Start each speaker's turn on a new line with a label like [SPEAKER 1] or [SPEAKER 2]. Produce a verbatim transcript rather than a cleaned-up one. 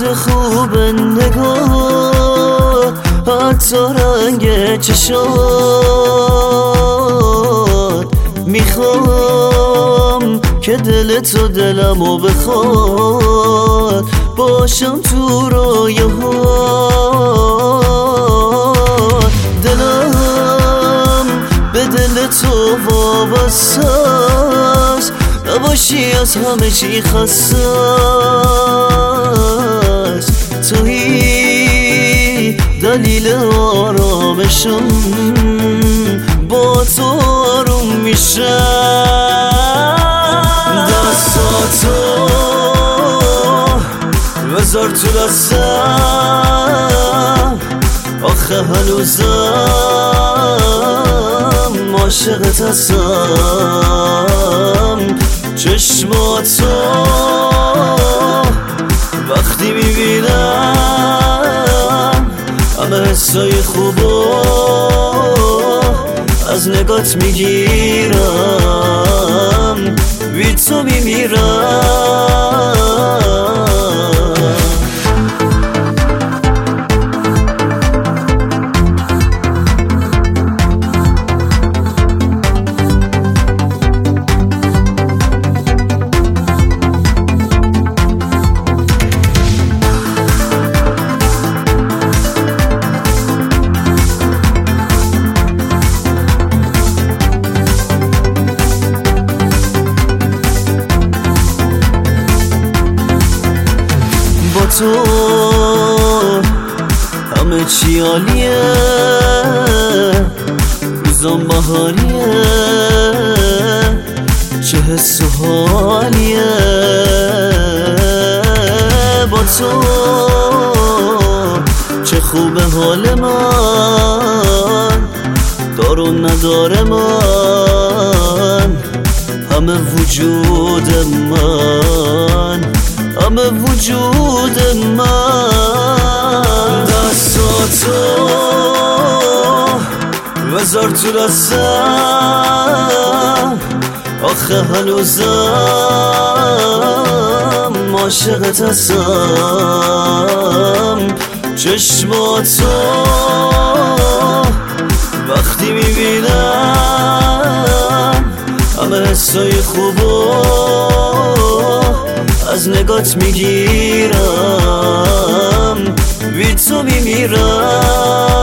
[SPEAKER 1] خوب نگاه، حتی رنگ چشات. میخوام که دل تو دلمو بخواد، باشم تو رویاهات. دلم به دل تو وابسته است، نباشی از همه چی خسته است. تویی دلیل آرامشم، با تو آروم میشم. دستاتو بذار تو دستم، آخه هنوزم عاشقت هستم. چشماتو وقتی میبینم، همه حسای خوبو از نگات میگیرم، بی تو میمیرم. تو همه چی عالیه، روزم بهاریه، چه حس و حالیه. با تو چه خوبه حال من، دار و نداره من، همه وجود من، همه وجود من. دستاتو بذار تو دستم، آخه هنوزم عاشقت هستم. چشماتو وقتی میبینم، همه حسای خوبو از نگات میگیرم، بی تو میمیرم.